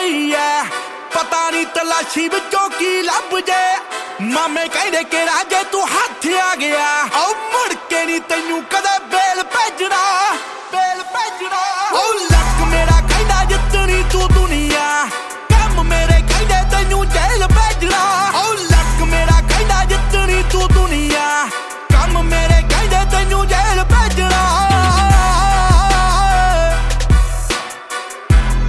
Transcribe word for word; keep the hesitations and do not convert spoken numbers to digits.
ਪਈ ਐ ਪਤਾ ਨਹੀਂ ਤਲਾਸ਼ੀ ਵਿੱਚੋਂ ਕੀ ਲੱਭ ਜੇ ਮਾਮੇ ਕਹਿੰਦੇ ਕਿਹੜਾ ਜੇ ਤੂੰ ਹੱਥ